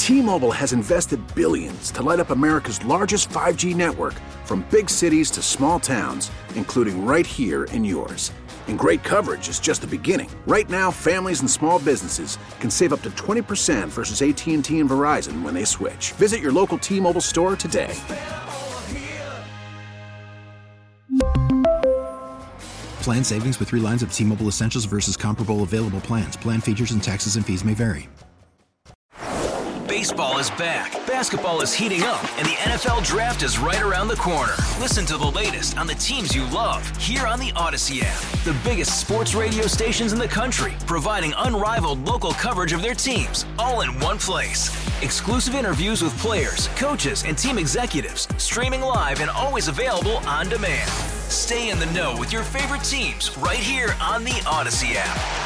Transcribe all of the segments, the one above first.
T-Mobile has invested billions to light up America's largest 5G network, from big cities to small towns, including right here in yours. And great coverage is just the beginning. Right now, families and small businesses can save up to 20% versus AT&T and Verizon when they switch. Visit your local T-Mobile store today. Plan savings with 3 lines of T-Mobile Essentials versus comparable available plans. Plan features and taxes and fees may vary. Baseball is back, basketball is heating up, and the NFL Draft is right around the corner. Listen to the latest on the teams you love here on the Odyssey app. The biggest sports radio stations in the country, providing unrivaled local coverage of their teams, all in one place. Exclusive interviews with players, coaches, and team executives, streaming live and always available on demand. Stay in the know with your favorite teams right here on the Odyssey app.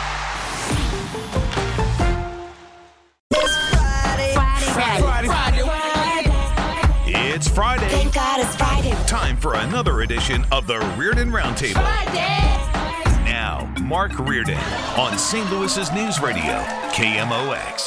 It's Friday. Thank God it's Friday. Time for another edition of the Reardon Roundtable. Now, Mark Reardon on St. Louis's News Radio, KMOX.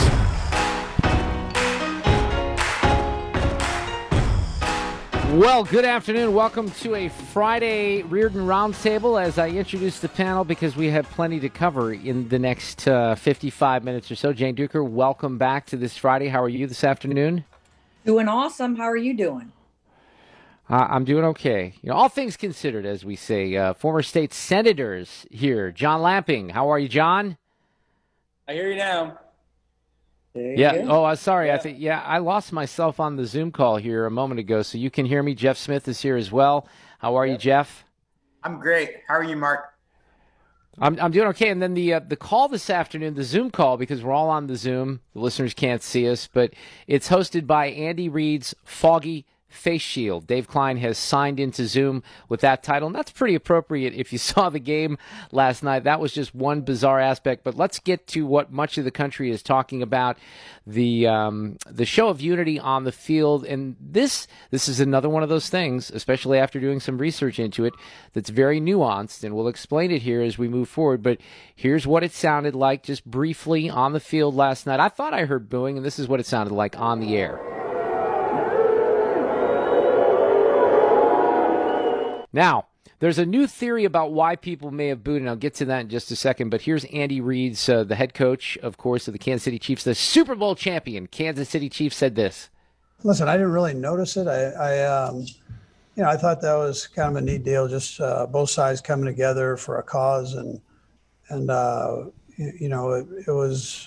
Well, good afternoon. Welcome to a Friday Reardon Roundtable as I introduce the panel because we have plenty to cover in the next 55 minutes or so. Jane Duker, welcome back to this Friday. How are you this afternoon? Doing awesome. How are you doing? I'm doing okay. You know, all things considered, as we say. Former state senators here. John Lamping. How are you, John? I hear you now. Yeah. Oh, sorry. Yeah. I lost myself on the Zoom call here a moment ago, so you can hear me. Jeff Smith is here as well. How are you, Jeff? I'm great. How are you, Mark? I'm doing okay. And then the call this afternoon, the Zoom call, because we're all on the Zoom. The listeners can't see us, but it's hosted by Andy Reid's Foggy Face Shield. Dave Klein has signed into Zoom with that title, and that's pretty appropriate if you saw the game last night. That was just one bizarre aspect, but let's get to what much of the country is talking about, the show of unity on the field. And this is another one of those things, especially after doing some research into it, that's very nuanced, and we'll explain it here as we move forward. But here's what it sounded like just briefly on the field last night. I thought I heard booing, and this is what it sounded like on the air. Now, there's a new theory about why people may have booed, and I'll get to that in just a second. But here's Andy Reid's, the head coach, of course, of the Kansas City Chiefs, the Super Bowl champion. Kansas City Chiefs said this. Listen, I didn't really notice it. I thought that was kind of a neat deal, just both sides coming together for a cause, and it was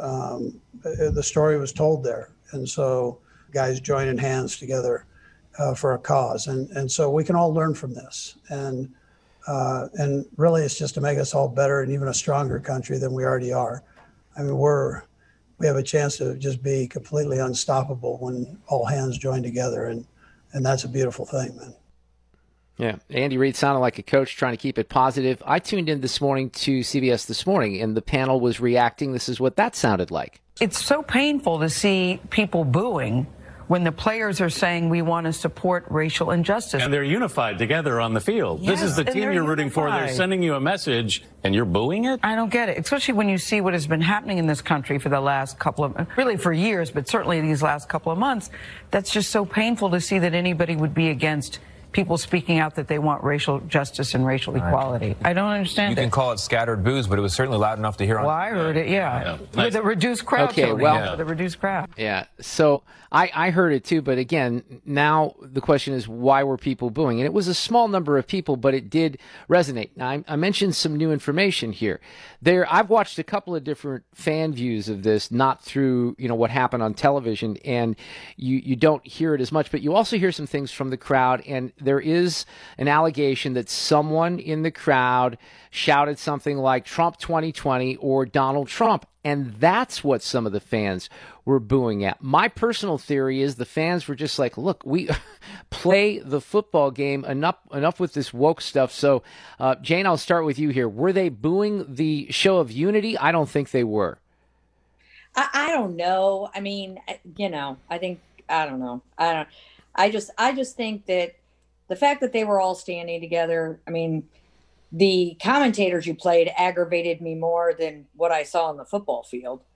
the story was told there, and so guys joining hands together for a cause, and so we can all learn from this, and really it's just to make us all better and even a stronger country than we already are. I mean, we have a chance to just be completely unstoppable when all hands join together, and that's a beautiful thing, man. Yeah, Andy Reid sounded like a coach trying to keep it positive. I tuned in this morning to CBS This Morning, and the panel was reacting. This is what that sounded like. It's so painful to see people booing when the players are saying we want to support racial injustice. And they're unified together on the field. Yes, this is the team you're rooting for. They're sending you a message, and you're booing it? I don't get it, especially when you see what has been happening in this country for the last really for years, but certainly these last couple of months. That's just so painful to see that anybody would be against people speaking out that they want racial justice and racial equality. I don't understand it. You can call it scattered boos, but it was certainly loud enough to hear on. Well, I heard it, yeah. With a reduced crowd. Okay, well, with a reduced crowd. Yeah, so I heard it too, but again, now the question is, why were people booing? And it was a small number of people, but it did resonate. Now, I mentioned some new information here. I've watched a couple of different fan views of this, not through what happened on television, and you don't hear it as much, but you also hear some things from the crowd, and there is an allegation that someone in the crowd shouted something like Trump 2020 or Donald Trump, and that's what some of the fans were booing at. My personal theory is the fans were just like, look, we play the football game, enough with this woke stuff. So, Jane, I'll start with you here. Were they booing the show of unity? I don't think they were. I don't know. I mean, I don't know. I just think that the fact that they were all standing together, I mean, the commentators you played aggravated me more than what I saw on the football field.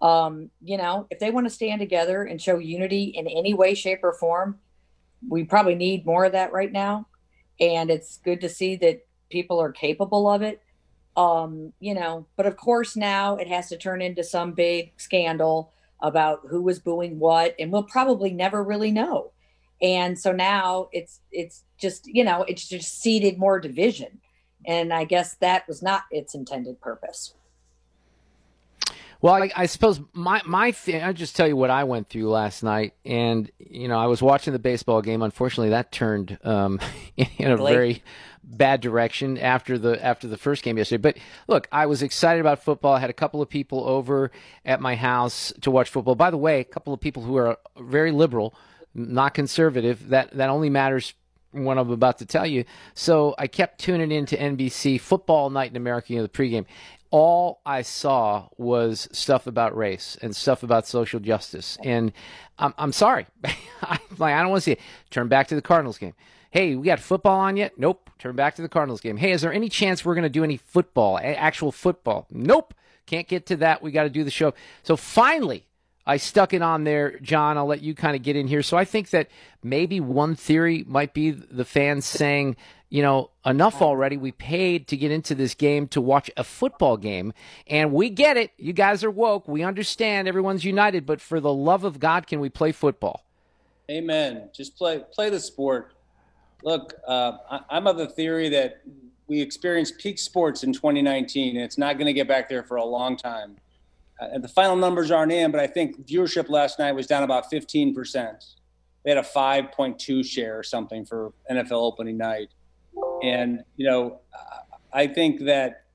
If they want to stand together and show unity in any way, shape, or form, we probably need more of that right now. And it's good to see that people are capable of it. But of course now it has to turn into some big scandal about who was booing what, and we'll probably never really know. And so now it's just seeded more division. And I guess that was not its intended purpose. Well, I suppose I'll just tell you what I went through last night. And, I was watching the baseball game. Unfortunately, that turned in a very bad direction after the first game yesterday. But look, I was excited about football. I had a couple of people over at my house to watch football. By the way, a couple of people who are very liberal, not conservative. That only matters what I'm about to tell you. So I kept tuning into NBC Football Night in America, the pregame. All I saw was stuff about race and stuff about social justice. And I'm sorry. I don't want to see it. Turn back to the Cardinals game. Hey, we got football on yet? Nope. Turn back to the Cardinals game. Hey, is there any chance we're going to do any football, actual football? Nope. Can't get to that. We got to do the show. So finally, I stuck it on there. John, I'll let you kind of get in here. So I think that maybe one theory might be the fans saying, enough already. We paid to get into this game to watch a football game, and we get it. You guys are woke. We understand. Everyone's united. But for the love of God, can we play football? Amen. Just play the sport. Look, I'm of the theory that we experienced peak sports in 2019, and it's not going to get back there for a long time. And the final numbers aren't in, but I think viewership last night was down about 15%. They had a 5.2 share or something for NFL opening night. And, I think that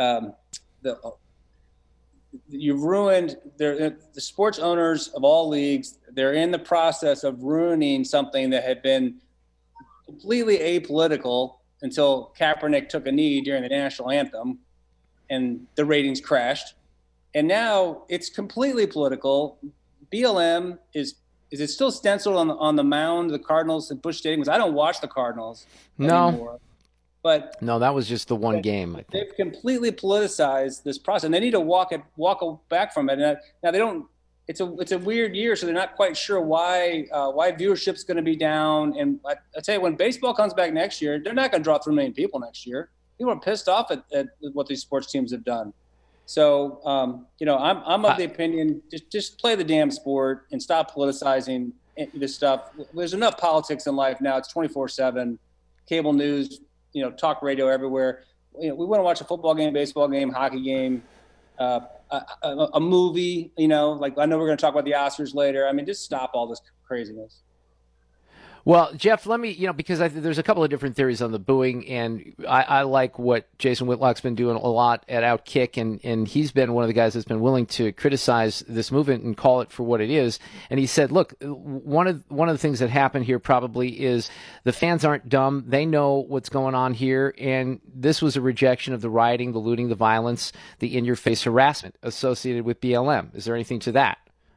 you've ruined the sports owners of all leagues. They're in the process of ruining something that had been completely apolitical until Kaepernick took a knee during the national anthem and the ratings crashed. And now it's completely political. BLM is it still stenciled on the mound, the Cardinals at Busch Stadium? Because I don't watch the Cardinals anymore. But no, that was just the one game. I think. They've completely politicized this process, and they need to walk back from it. And now they don't. It's a weird year, so they're not quite sure why viewership's going to be down. And I tell you, when baseball comes back next year, they're not going to draw 3 million people next year. People are pissed off at what these sports teams have done. So, I'm of the opinion, just play the damn sport and stop politicizing this stuff. There's enough politics in life now. It's 24/7, cable news, talk radio everywhere. We want to watch a football game, baseball game, hockey game, a movie, I know we're going to talk about the Oscars later. I mean, just stop all this craziness. Well, Jeff, let me, because there's a couple of different theories on the booing, and I like what Jason Whitlock's been doing a lot at Outkick, and he's been one of the guys that's been willing to criticize this movement and call it for what it is. And he said, look, one of the things that happened here probably is the fans aren't dumb. They know what's going on here, and this was a rejection of the rioting, the looting, the violence, the in-your-face harassment associated with BLM. Is there anything to that?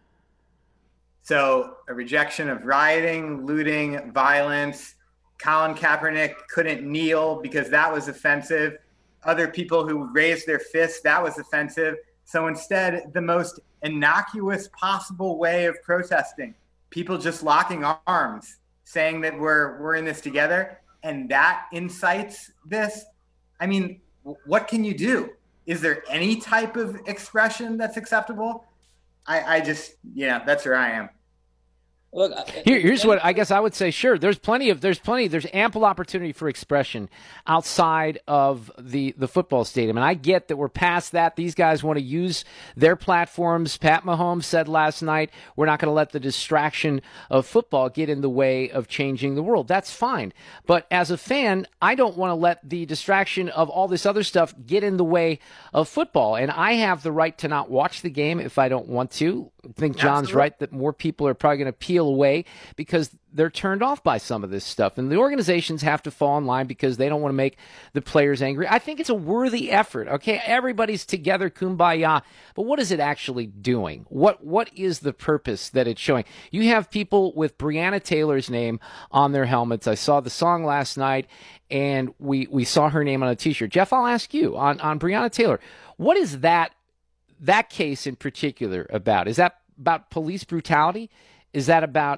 So a rejection of rioting, looting, violence. Colin Kaepernick couldn't kneel because that was offensive. Other people who raised their fists, that was offensive. So instead, the most innocuous possible way of protesting, people just locking arms, saying that we're in this together, and that incites this. I mean, what can you do? Is there any type of expression that's acceptable? I just, that's where I am. Look, here's what I guess I would say. Sure, there's ample opportunity for expression outside of the football stadium, and I get that we're past that. These guys want to use their platforms. Pat Mahomes said last night, "We're not going to let the distraction of football get in the way of changing the world." That's fine, but as a fan, I don't want to let the distraction of all this other stuff get in the way of football, and I have the right to not watch the game if I don't want to. I think John's right that more people are probably going to peel away because they're turned off by some of this stuff. And the organizations have to fall in line because they don't want to make the players angry. I think it's a worthy effort. Okay, everybody's together, kumbaya. But what is it actually doing? What is the purpose that it's showing? You have people with Breonna Taylor's name on their helmets. I saw the song last night, and we saw her name on a T-shirt. Jeff, I'll ask you on Breonna Taylor, what is that that case in particular about? Is that about police brutality? Is that about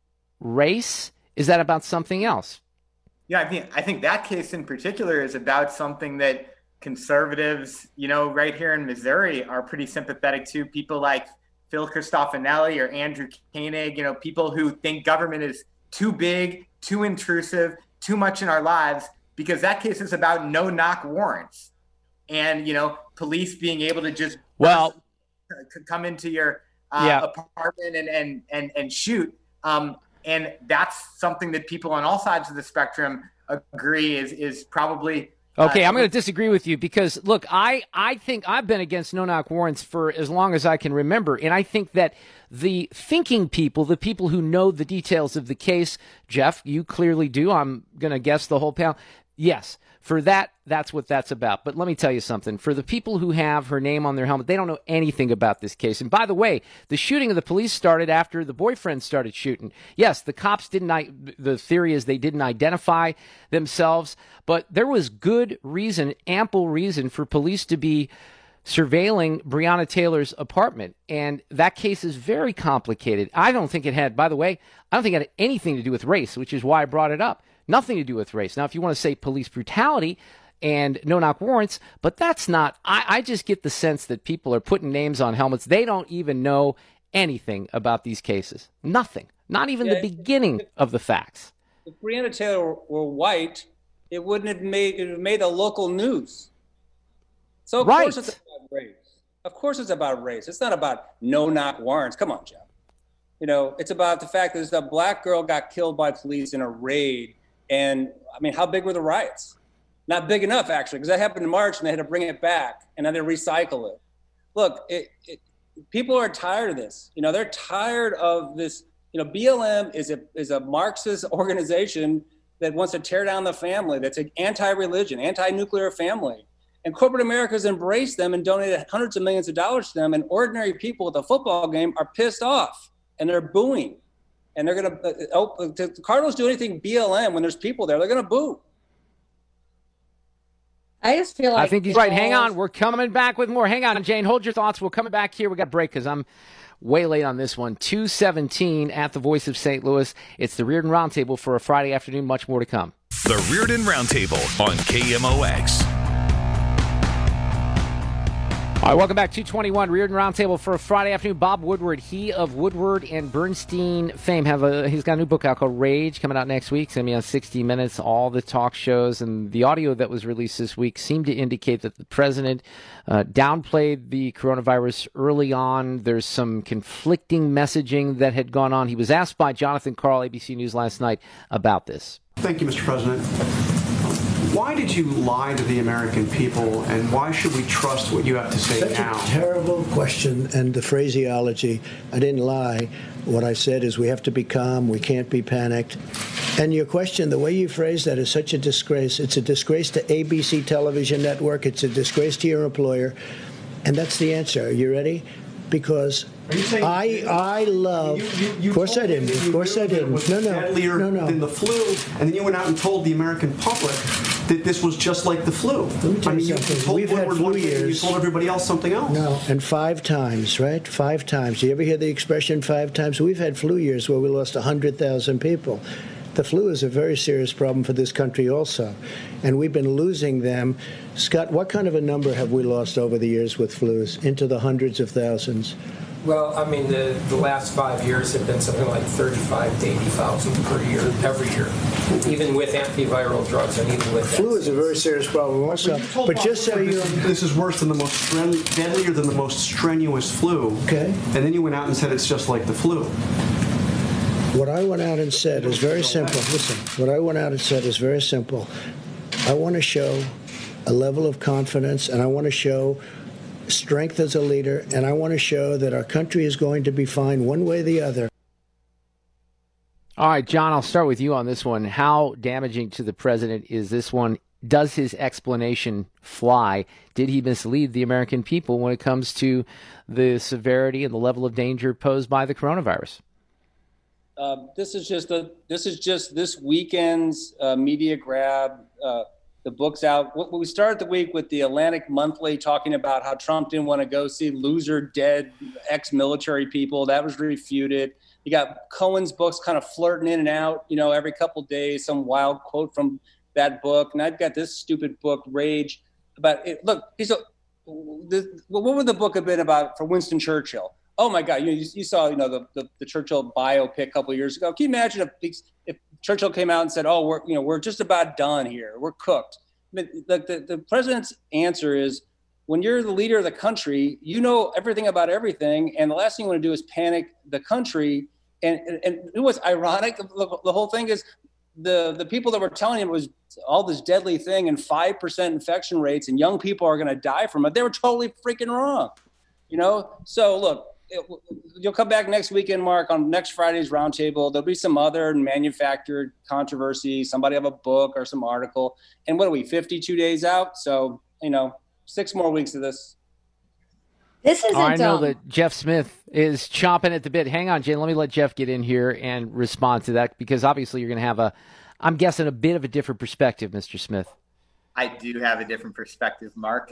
race? Is that about something else? Yeah, I think that case in particular is about something that conservatives, right here in Missouri are pretty sympathetic to. People like Phil Cristofanelli or Andrew Koenig, people who think government is too big, too intrusive, too much in our lives, because that case is about no-knock warrants and, police being able to just come into your apartment and shoot. And that's something that people on all sides of the spectrum agree is probably. Okay, I'm going to disagree with you because, look, I think I've been against no-knock warrants for as long as I can remember, and I think that the thinking people, the people who know the details of the case, Jeff, you clearly do, I'm going to guess the whole panel, yes, for that's what that's about. But let me tell you something. For the people who have her name on their helmet, they don't know anything about this case. And by the way, the shooting of the police started after the boyfriend started shooting. Yes, the cops the theory is they didn't identify themselves, but there was good reason, ample reason for police to be surveilling Breonna Taylor's apartment. And that case is very complicated. I don't think it had anything to do with race, which is why I brought it up. Nothing to do with race. Now, if you want to say police brutality and no-knock warrants, but that's not. I just get the sense that people are putting names on helmets. They don't even know anything about these cases. Nothing. Not even the beginning of the facts. If Breonna Taylor were white, it wouldn't have made the local news. So of course it's about race. Of course it's about race. It's not about no-knock warrants. Come on, Jeff. It's about the fact that a black girl got killed by police in a raid. And how big were the riots? Not big enough, actually, because that happened in March and they had to bring it back and then they recycle it. Look, people are tired of this. They're tired of this. BLM is a Marxist organization that wants to tear down the family. That's an anti-religion, anti-nuclear family. And corporate America has embraced them and donated hundreds of millions of dollars to them. And ordinary people at the football game are pissed off and they're booing. And they're going to, the Cardinals do anything BLM when there's people there, they're going to boo. I just feel like. I think he's right. Hang on. We're coming back with more. Hang on, Jane. Hold your thoughts. We're coming back here. We got a break because I'm way late on this one. 2:17 at the Voice of St. Louis. It's the Reardon Roundtable for a Friday afternoon. Much more to come. The Reardon Roundtable on KMOX. All right, welcome back. 2:21 Reardon Roundtable for a Friday afternoon. Bob Woodward, he of Woodward and Bernstein fame, he's got a new book out called Rage coming out next week. It's going to be on 60 Minutes, all the talk shows, and the audio that was released this week seemed to indicate that the president downplayed the coronavirus early on. There's some conflicting messaging that had gone on. He was asked by Jonathan Karl, ABC News, last night about this. Thank you, Mr. President. Why did you lie to the American people, and why should we trust what you have to say now? That's a terrible question, and the phraseology, I didn't lie. What I said is we have to be calm, we can't be panicked. And your question, the way you phrase that is such a disgrace. It's a disgrace to ABC Television Network. It's a disgrace to your employer. And that's the answer. Are you ready? Because I love. Of course I didn't. Of course I didn't. No. Deadlier than the flu, and then you went out and told the American public that this was just like the flu. Let me tell you something. We've had flu years. You told everybody else something else. No, and 5 times, right? 5 times. Do you ever hear the expression 5 times? We've had flu years where we lost 100,000 people. The flu is a very serious problem for this country also, and we've been losing them. Scott, what kind of a number have we lost over the years with flus? Into the hundreds of thousands? Well, the last 5 years have been something like 35 to 80,000 per year, every year, even with antiviral drugs and even with flu is a very serious problem also. But just so you know, this is worse than the most deadlier than the most strenuous flu. Okay. And then you went out and said it's just like the flu. What I went out and said is very simple. Listen, what I went out and said is very simple. I want to show a level of confidence, and I want to show strength as a leader, and I want to show that our country is going to be fine one way or the other. All right, John, I'll start with you on this one. How damaging to the president is this one? Does his explanation fly? Did he mislead the American people when it comes to the severity and the level of danger posed by the coronavirus? This is just this weekend's media grab. The book's out. We started the week with the Atlantic Monthly talking about how Trump didn't want to go see loser, dead, ex-military people. That was refuted. You got Cohen's books kind of flirting in and out, every couple of days, some wild quote from that book. And I've got this stupid book, Rage, about it. Look, what would the book have been about for Winston Churchill? Oh my God, you saw, the Churchill biopic a couple of years ago. Can you imagine if Churchill came out and said, "Oh, we're just about done here. We're cooked." I mean, the president's answer is, when you're the leader of the country, you know everything about everything, and the last thing you want to do is panic the country. And it was ironic. The whole thing is the people that were telling him it was all this deadly thing and 5% infection rates and young people are going to die from it. They were totally freaking wrong, So look. You'll come back next weekend, Mark, on next Friday's roundtable. There'll be some other manufactured controversy. Somebody have a book or some article. And what are we, 52 days out? So, 6 more weeks of this. This isn't. I know that Jeff Smith is chomping at the bit. Hang on, Jane. Let me let Jeff get in here and respond to that, because obviously you're going to have I'm guessing, a bit of a different perspective, Mr. Smith. I do have a different perspective, Mark.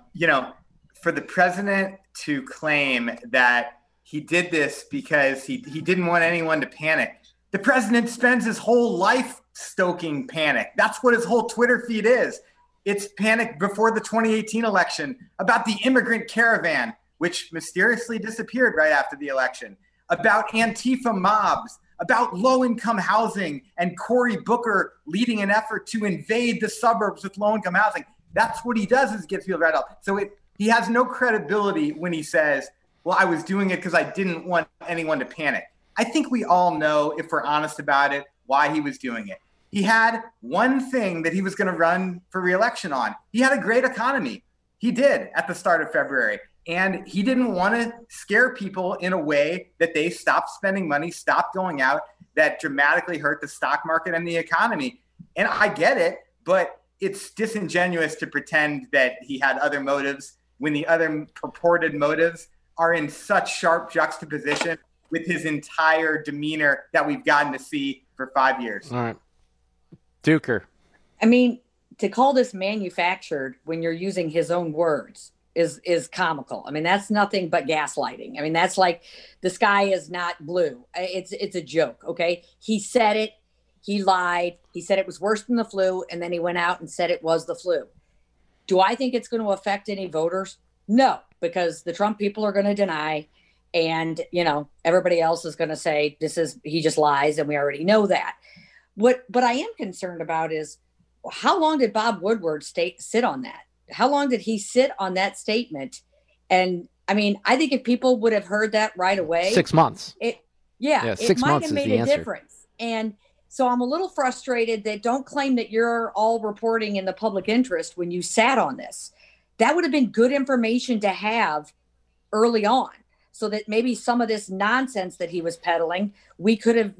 For the president to claim that he did this because he didn't want anyone to panic. The president spends his whole life stoking panic. That's what his whole Twitter feed is. It's panic before the 2018 election about the immigrant caravan, which mysteriously disappeared right after the election, about Antifa mobs, about low-income housing, and Cory Booker leading an effort to invade the suburbs with low-income housing. That's what he does, is gets people right up. So he has no credibility when he says, well, I was doing it because I didn't want anyone to panic. I think we all know, if we're honest about it, why he was doing it. He had one thing that he was going to run for re-election on. He had a great economy. He did at the start of February. And he didn't want to scare people in a way that they stopped spending money, stopped going out, that dramatically hurt the stock market and the economy. And I get it, but it's disingenuous to pretend that he had other motives when the other purported motives are in such sharp juxtaposition with his entire demeanor that we've gotten to see for 5 years. All right. Duker. I mean, to call this manufactured when you're using his own words is comical. I mean, that's nothing but gaslighting. I mean, that's like the sky is not blue. It's a joke, okay? He said it. He lied. He said it was worse than the flu, and then he went out and said it was the flu. Do I think it's going to affect any voters? No, because the Trump people are going to deny, and, everybody else is going to say he just lies, and we already know that. What I am concerned about is, how long did Bob Woodward sit on that? How long did he sit on that statement? And I mean, I think if people would have heard that right away, 6 months. It 6 might months have is made the a answer. difference. And so I'm a little frustrated that don't claim that you're all reporting in the public interest when you sat on this. That would have been good information to have early on, so that maybe some of this nonsense that he was peddling, we could have,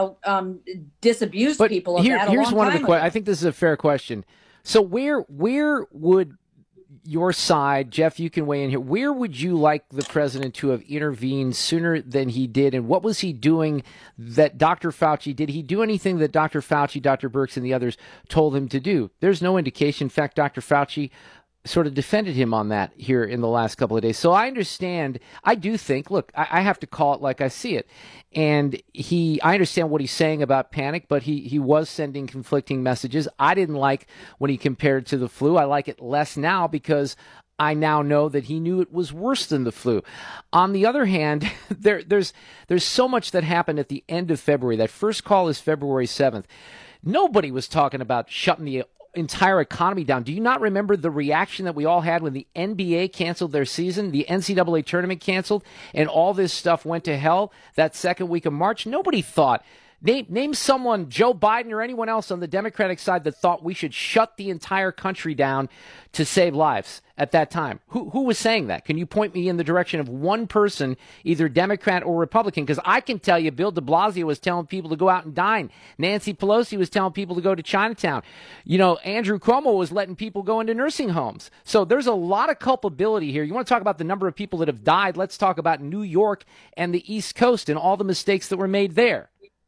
disabused people of that. Here's one of the questions. I think this is a fair question. So where would your side, Jeff, you can weigh in here. Where would you like the president to have intervened sooner than he did? And what was he doing that Dr. Fauci, did he do anything that Dr. Fauci, Dr. Birx, and the others told him to do? There's no indication. In fact, Dr. Fauci sort of defended him on that here in the last couple of days. So I understand. I do think, look, I have to call it like I see it. And I understand what he's saying about panic, but he was sending conflicting messages. I didn't like when he compared to the flu. I like it less now because I now know that he knew it was worse than the flu. On the other hand, there's so much that happened at the end of February. That first call is February 7th. Nobody was talking about shutting the entire economy down. Do you not remember the reaction that we all had when the NBA canceled their season, the NCAA tournament canceled, and all this stuff went to hell that second week of March? Nobody thought. Name someone, Joe Biden or anyone else on the Democratic side, that thought we should shut the entire country down to save lives at that time. Who was saying that? Can you point me in the direction of one person, either Democrat or Republican? Because I can tell you Bill de Blasio was telling people to go out and dine. Nancy Pelosi was telling people to go to Chinatown. Andrew Cuomo was letting people go into nursing homes. So there's a lot of culpability here. You want to talk about the number of people that have died? Let's talk about New York and the East Coast and all the mistakes that were made there.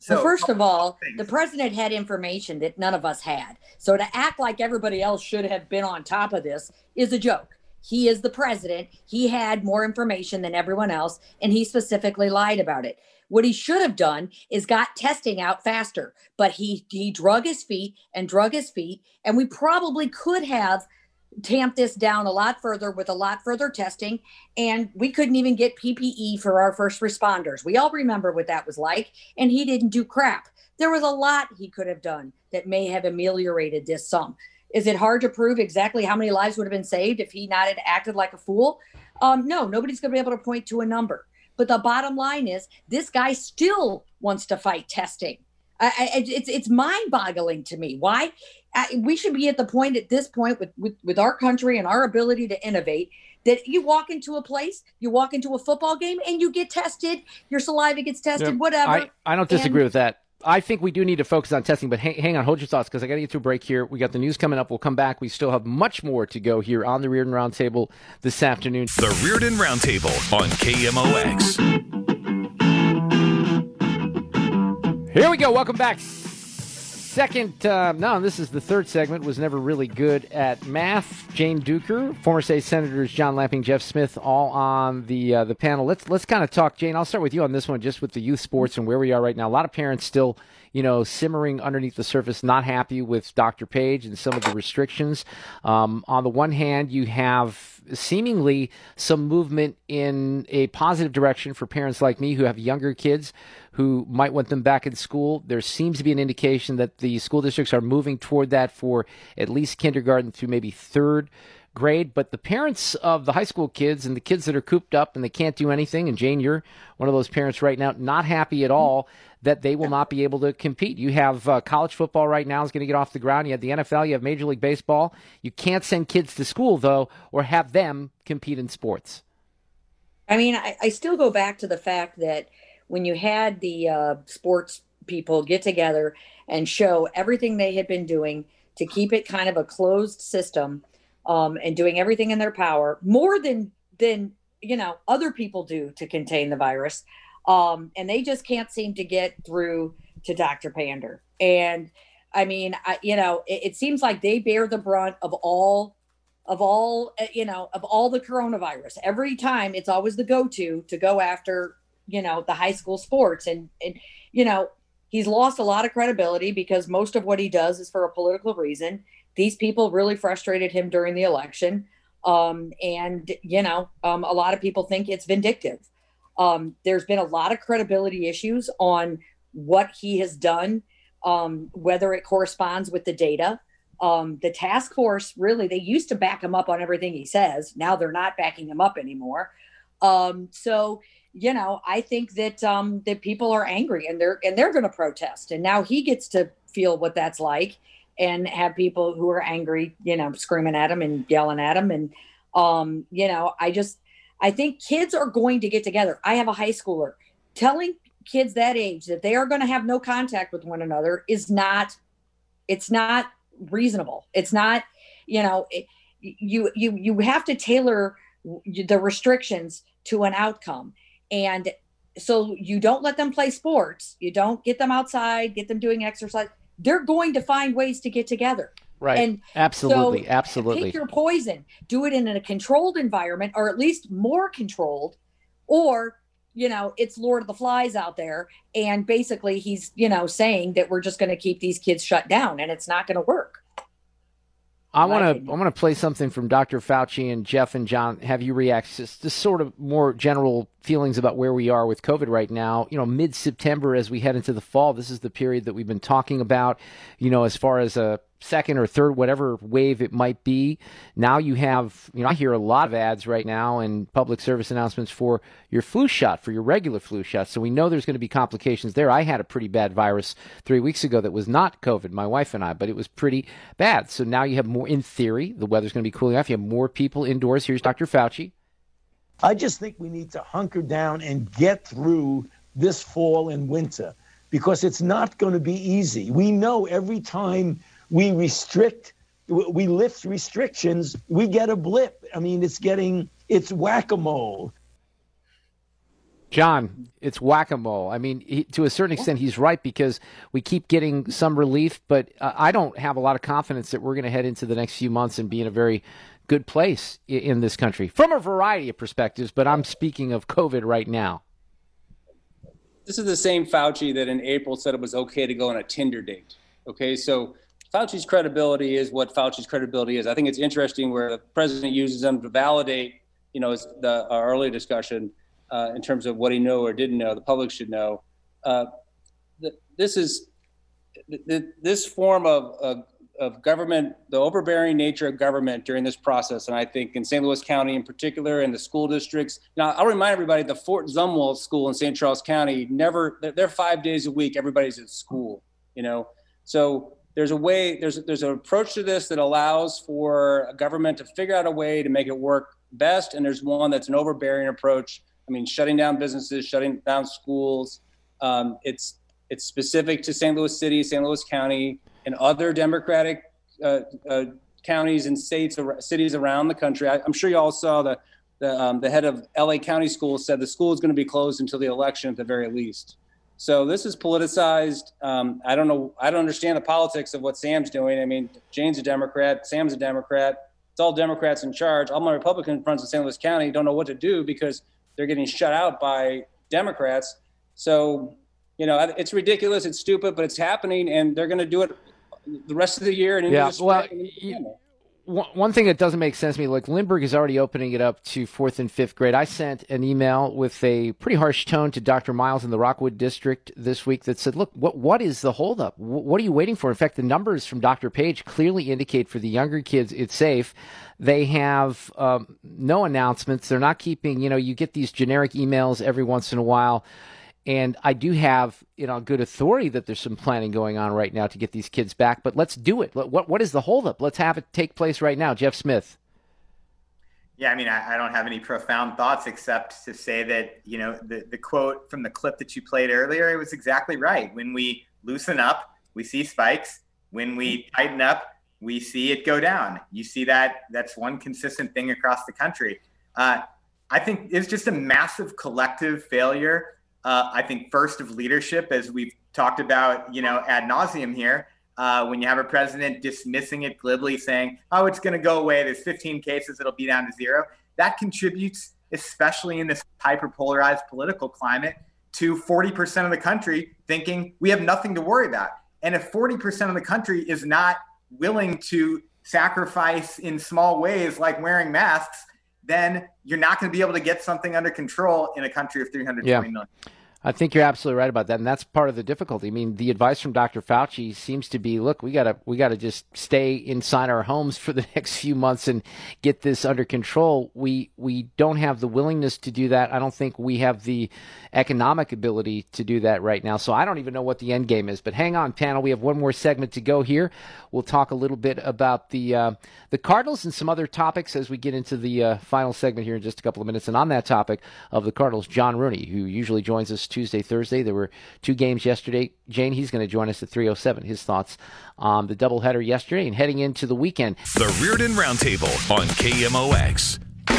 So well, first of all, the president had information that none of us had. So to act like everybody else should have been on top of this is a joke. He is the president. He had more information than everyone else, and he specifically lied about it. What he should have done is got testing out faster, but he drug his feet, and we probably could have tamped this down a lot further with a lot further testing, and we couldn't even get PPE for our first responders. We all remember what that was like, and he didn't do crap. There was a lot he could have done that may have ameliorated this some. Is it hard to prove exactly how many lives would have been saved if he not had acted like a fool? No, nobody's going to be able to point to a number. But the bottom line is this guy still wants to fight testing. It's mind-boggling to me. Why? We should be at the point at this point with our country and our ability to innovate that you walk into a place, you walk into a football game, and you get tested. Your saliva gets tested, whatever. I don't disagree with that. I think we do need to focus on testing, but hang on, hold your thoughts, because I got to get to a break here. We got the news coming up. We'll come back. We still have much more to go here on the Reardon Roundtable this afternoon. The Reardon Roundtable on KMOX. Here we go. Welcome back. This is the third segment. Was never really good at math. Jane Duker, former state senators John Lamping, Jeff Smith, all on the panel. Let's kind of talk. Jane, I'll start with you on this one, just with the youth sports and where we are right now. A lot of parents still, simmering underneath the surface, not happy with Dr. Page and some of the restrictions. On the one hand, you have seemingly some movement in a positive direction for parents like me who have younger kids who might want them back in school. There seems to be an indication that the school districts are moving toward that for at least kindergarten through maybe third grade. But the parents of the high school kids and the kids that are cooped up and they can't do anything, and Jane, you're one of those parents right now, not happy at all that they will not be able to compete. You have college football right now is going to get off the ground. You have the NFL. You have Major League Baseball. You can't send kids to school, though, or have them compete in sports. I mean, I still go back to the fact that when you had the sports people get together and show everything they had been doing to keep it kind of a closed system, and doing everything in their power, more than other people do to contain the virus, and they just can't seem to get through to Dr. Pander. And I mean, it seems like they bear the brunt of all the coronavirus. Every time, it's always the go-to to go after the high school sports, and he's lost a lot of credibility because most of what he does is for a political reason. These people really frustrated him during the election. And a lot of people think it's vindictive. There's been a lot of credibility issues on what he has done, whether it corresponds with the data. The task force, really, they used to back him up on everything he says. Now they're not backing him up anymore. I think that that people are angry and they're going to protest. And now he gets to feel what that's like and have people who are angry, screaming at him and yelling at him. And, I think kids are going to get together. I have a high schooler. Telling kids that age that they are going to have no contact with one another it's not reasonable. It's not, you have to tailor the restrictions to an outcome. And so you don't let them play sports. You don't get them outside, get them doing exercise. They're going to find ways to get together. Right. And absolutely. Pick your poison. Do it in a controlled environment, or at least more controlled, or, it's Lord of the Flies out there. And basically he's, saying that we're just going to keep these kids shut down, and it's not going to work. I want to play something from Dr. Fauci, and Jeff and John, have you react to sort of more general feelings about where we are with COVID right now. Mid-September as we head into the fall, this is the period that we've been talking about, as far as a second or third, whatever wave it might be. Now you have, I hear a lot of ads right now and public service announcements for your flu shot, for your regular flu shot. So we know there's going to be complications there. I had a pretty bad virus 3 weeks ago that was not COVID, my wife and I, but it was pretty bad. So now you have more, in theory, the weather's going to be cooling off. You have more people indoors. Here's Dr. Fauci. I just think we need to hunker down and get through this fall and winter, because it's not going to be easy. We know every time we lift restrictions, we get a blip. I mean, it's whack-a-mole. John, it's whack-a-mole. I mean, to a certain extent, he's right because we keep getting some relief, but I don't have a lot of confidence that we're going to head into the next few months and be in a very good place in this country from a variety of perspectives, but I'm speaking of COVID right now. This is the same Fauci that in April said it was okay to go on a Tinder date. Okay, so Fauci's credibility is what Fauci's credibility is. I think it's interesting where the president uses them to validate, our earlier discussion in terms of what he knew or didn't know. The public should know. This form of government, the overbearing nature of government during this process, and I think in St. Louis County in particular, and the school districts. Now, I'll remind everybody, the Fort Zumwalt School in St. Charles County, they're 5 days a week, everybody's at school, So there's an approach to this that allows for a government to figure out a way to make it work best, and there's one that's an overbearing approach. I mean, shutting down businesses, shutting down schools. It's specific to St. Louis City, St. Louis County, and other Democratic counties and cities around the country. I'm sure you all saw the head of LA County Schools said the school is going to be closed until the election at the very least. So this is politicized. I don't know. I don't understand the politics of what Sam's doing. I mean, Jane's a Democrat, Sam's a Democrat. It's all Democrats in charge. All my Republican friends in St. Louis County don't know what to do because they're getting shut out by Democrats. So, it's ridiculous. It's stupid, but it's happening, and they're going to do it the rest of the year. And one thing that doesn't make sense to me, like Lindbergh is already opening it up to 4th and 5th grade. I sent an email with a pretty harsh tone to Dr. Miles in the Rockwood district this week that said, look, what is the holdup? What are you waiting for? In fact, the numbers from Dr. Page clearly indicate for the younger kids it's safe. They have no announcements. They're not keeping, you get these generic emails every once in a while. And I do have, good authority that there's some planning going on right now to get these kids back. But let's do it. What is the holdup? Let's have it take place right now. Jeff Smith. Yeah, I mean, I don't have any profound thoughts except to say that, the quote from the clip that you played earlier, it was exactly right. When we loosen up, we see spikes. When we tighten up, we see it go down. You see that's one consistent thing across the country. I think it's just a massive collective failure. I think first of leadership, as we've talked about, ad nauseum here, when you have a president dismissing it glibly, saying, oh, it's going to go away. There's 15 cases. It'll be down to 0. That contributes, especially in this hyper-polarized political climate, to 40% of the country thinking we have nothing to worry about. And if 40% of the country is not willing to sacrifice in small ways like wearing masks, then you're not going to be able to get something under control in a country of 320 million. I think you're absolutely right about that, and that's part of the difficulty. I mean, the advice from Dr. Fauci seems to be, look, we gotta just stay inside our homes for the next few months and get this under control. We don't have the willingness to do that. I don't think we have the economic ability to do that right now. So I don't even know what the end game is. But hang on, panel. We have one more segment to go here. We'll talk a little bit about the Cardinals and some other topics as we get into the final segment here in just a couple of minutes. And on that topic of the Cardinals, John Rooney, who usually joins us Tuesday, Thursday. There were 2 games yesterday. Jane, he's going to join us at 3:07. His thoughts on the doubleheader yesterday and heading into the weekend. The Reardon Roundtable on KMOX.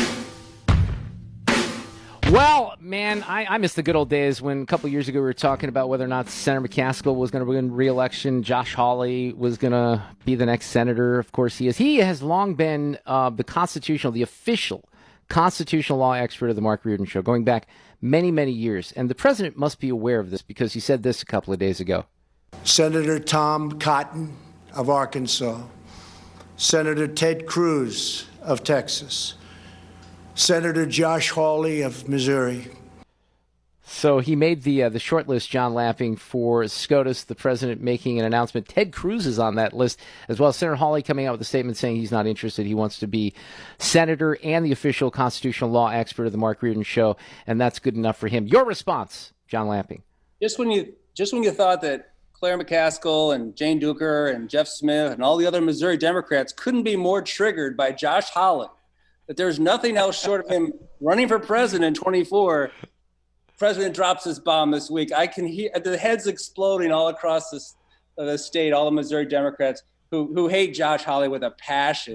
Well, man, I miss the good old days when a couple of years ago we were talking about whether or not Senator McCaskill was going to win re-election. Josh Hawley was going to be the next senator. Of course, he is. He has long been the official constitutional law expert of the Mark Reardon Show, going back many, many years. And the president must be aware of this because he said this a couple of days ago. Senator Tom Cotton of Arkansas, Senator Ted Cruz of Texas, Senator Josh Hawley of Missouri. So he made the short list, John Lapping, for SCOTUS, the president making an announcement. Ted Cruz is on that list, as well as Senator Hawley coming out with a statement saying he's not interested. He wants to be senator and the official constitutional law expert of the Mark Reardon Show, and that's good enough for him. Your response, John Lapping. Just when you thought that Claire McCaskill and Jane Duker and Jeff Smith and all the other Missouri Democrats couldn't be more triggered by Josh Hawley, that there's nothing else short of him running for president in 24. President drops this bomb this week. I can hear the heads exploding all across the state, all the Missouri Democrats who hate Josh Hawley with a passion.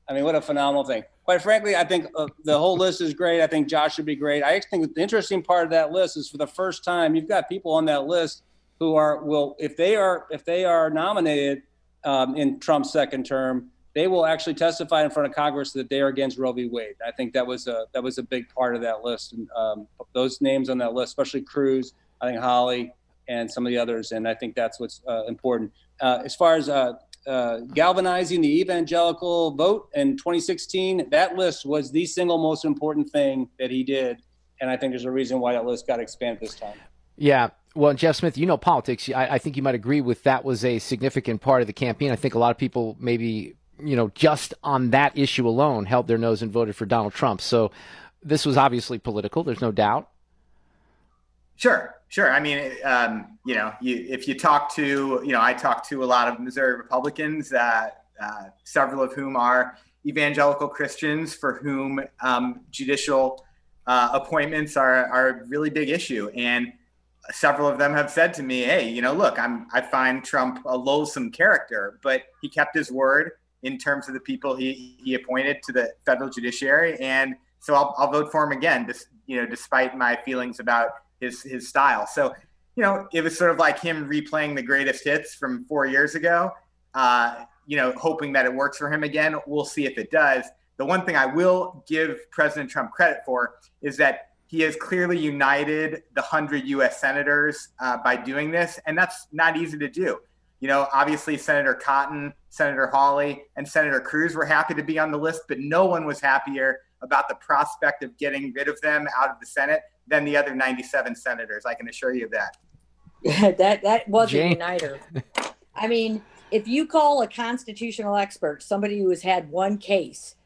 I mean, what a phenomenal thing. Quite frankly, I think the whole list is great. I think Josh should be great. I think the interesting part of that list is for the first time, you've got people on that list who if they are nominated in Trump's second term, they will actually testify in front of Congress that they are against Roe v. Wade. I think that was a big part of that list. And those names on that list, especially Cruz, I think Hawley, and some of the others. And I think that's what's important. As far as galvanizing the evangelical vote in 2016, that list was the single most important thing that he did. And I think there's a reason why that list got expanded this time. Yeah. Well, Jeff Smith, you know politics. I think you might agree with that was a significant part of the campaign. I think a lot of people maybe, just on that issue alone held their nose and voted for Donald Trump. So this was obviously political. There's no doubt. Sure. I mean, if you talk to, I talk to a lot of Missouri Republicans, several of whom are evangelical Christians for whom judicial appointments are a really big issue. And several of them have said to me, hey, look, I find Trump a loathsome character, but he kept his word in terms of the people he appointed to the federal judiciary. And so I'll vote for him again, despite my feelings about his style. So, it was sort of like him replaying the greatest hits from 4 years ago, hoping that it works for him again. We'll see if it does. The one thing I will give President Trump credit for is that he has clearly united the 100 U.S. senators by doing this, and that's not easy to do. Obviously Senator Cotton, Senator Hawley, and Senator Cruz were happy to be on the list, but no one was happier about the prospect of getting rid of them out of the Senate than the other 97 senators. I can assure you of that. that was a uniter. I mean, if you call a constitutional expert somebody who has had one case,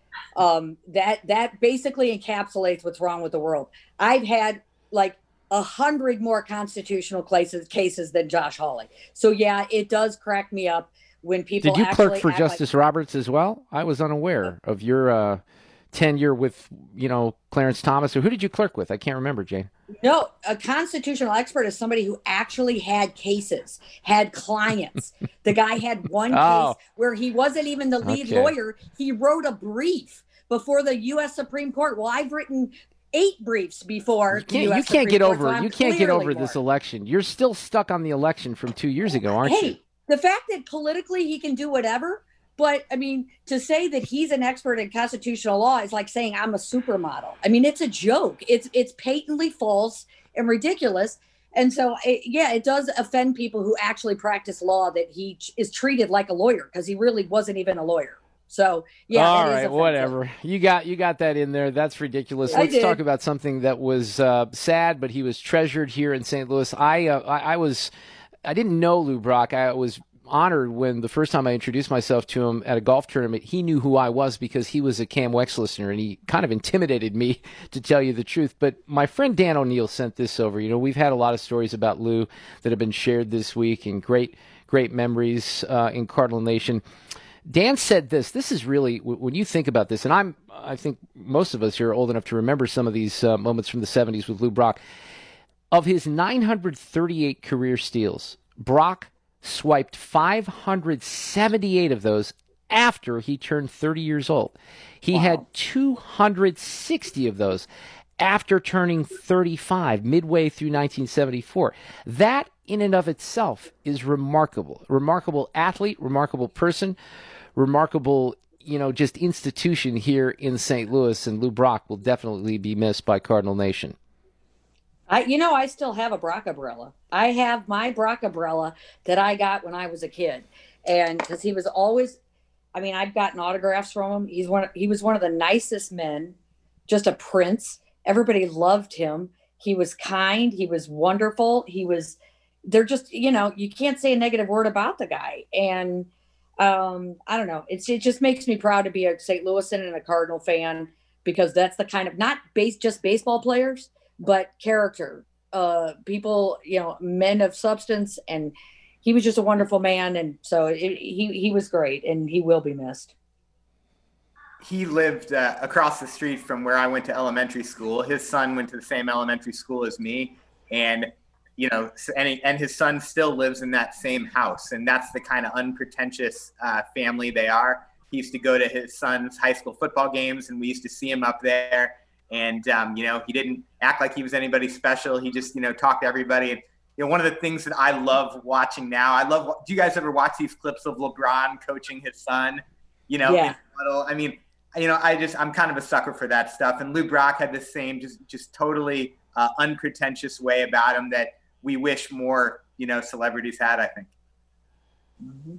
that basically encapsulates what's wrong with the world. I've had like 100 more constitutional cases than Josh Hawley. So yeah, it does crack me up when people. Did you clerk for Justice Roberts as well? I was unaware of your tenure with, Clarence Thomas. Or who did you clerk with? I can't remember, Jane. No, a constitutional expert is somebody who actually had cases, had clients. The guy had one case where he wasn't even the lead lawyer. He wrote a brief before the U.S. Supreme Court. Well, I've written 8 briefs before. You can't get over this election. You're still stuck on the election from 2 years ago, aren't you? Hey, the fact that politically he can do whatever. But, I mean, to say that he's an expert in constitutional law is like saying I'm a supermodel. I mean, it's a joke. It's patently false and ridiculous. And so, it does offend people who actually practice law that he is treated like a lawyer because he really wasn't even a lawyer. So, yeah. All right, whatever. You got that in there. That's ridiculous. Let's talk about something that was sad, but he was treasured here in St. Louis. I didn't know Lou Brock. I was honored when the first time I introduced myself to him at a golf tournament, he knew who I was because he was a Cam Wex listener, and he kind of intimidated me, to tell you the truth. But my friend Dan O'Neill sent this over. We've had a lot of stories about Lou that have been shared this week, and great memories in Cardinal Nation. Dan said this. This is really, when you think about this, and I think most of us here are old enough to remember some of these moments from the 70s with Lou Brock. Of his 938 career steals, Brock swiped 578 of those after he turned 30 years old. He had 260 of those after turning 35, midway through 1974. That in and of itself is remarkable. Remarkable athlete, remarkable person, remarkable, just institution here in St. Louis, and Lou Brock will definitely be missed by Cardinal Nation. I still have a Brock umbrella. I have my Brock umbrella that I got when I was a kid. And because he was always, I've gotten autographs from him. He was one of the nicest men, just a prince. Everybody loved him. He was kind. He was wonderful. They're just, you can't say a negative word about the guy. And I don't know. It just makes me proud to be a St. Louisan and a Cardinal fan, because that's the kind of, not just baseball players, but character, people, men of substance. And he was just a wonderful man. And so he was great, and he will be missed. He lived across the street from where I went to elementary school. His son went to the same elementary school as me. And, and his son still lives in that same house. And that's the kind of unpretentious family they are. He used to go to his son's high school football games, and we used to see him up there. And, he didn't act like he was anybody special. He just, talked to everybody. And, one of the things that I love watching now, do you guys ever watch these clips of LeBron coaching his son? Yeah. I mean, I'm kind of a sucker for that stuff. And Lou Brock had the same, just totally unpretentious way about him that we wish more, celebrities had, I think. Mm-hmm.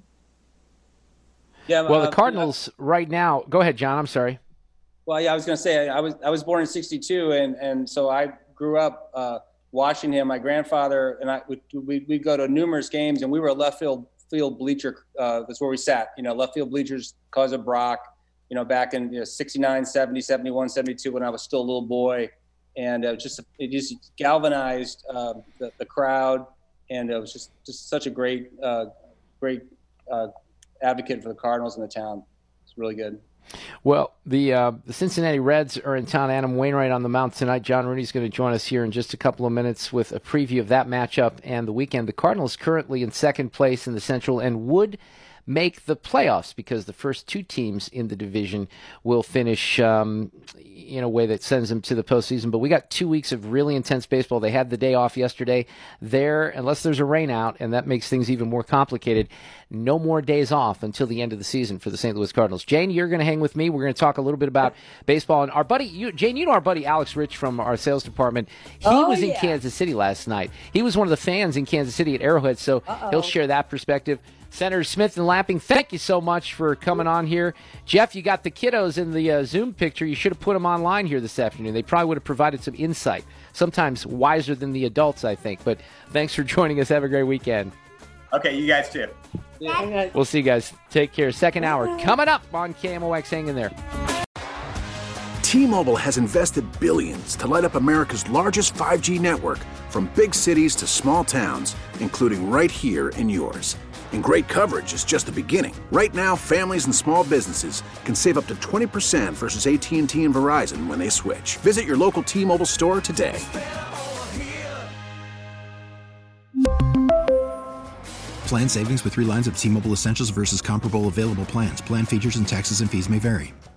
Yeah. Well, the Cardinals right now. Go ahead, John. I'm sorry. Well, yeah, I was going to say I was born in '62, and so I grew up watching him. My grandfather and we'd go to numerous games, and we were a left field bleacher. That's where we sat. Left field bleachers because of Brock. Back in 69, 70, 71, 72, when I was still a little boy, and it just galvanized the crowd, and it was just such a great advocate for the Cardinals in the town. It's really good. Well, the Cincinnati Reds are in town. Adam Wainwright on the mound tonight. John Rooney's going to join us here in just a couple of minutes with a preview of that matchup and the weekend. The Cardinals currently in second place in the Central and would make the playoffs because the first two teams in the division will finish in a way that sends them to the postseason. But we got 2 weeks of really intense baseball. They had the day off yesterday. Unless there's a rain out, and that makes things even more complicated, no more days off until the end of the season for the St. Louis Cardinals. Jane, you're going to hang with me. We're going to talk a little bit about baseball. And our buddy, Jane, our buddy Alex Rich from our sales department, he was in Kansas City last night. He was one of the fans in Kansas City at Arrowhead, so he'll share that perspective. Senator Smith and Lapping, thank you so much for coming on here. Jeff, you got the kiddos in the Zoom picture. You should have put them online here this afternoon. They probably would have provided some insight, sometimes wiser than the adults, I think. But thanks for joining us. Have a great weekend. Okay, you guys too. Yeah. We'll see you guys. Take care. Second hour coming up on KMOX. Hang in there. T-Mobile has invested billions to light up America's largest 5G network, from big cities to small towns, including right here in yours. And great coverage is just the beginning. Right now, families and small businesses can save up to 20% versus AT&T and Verizon when they switch. Visit your local T-Mobile store today. Plan savings with 3 lines of T-Mobile Essentials versus comparable available plans. Plan features and taxes and fees may vary.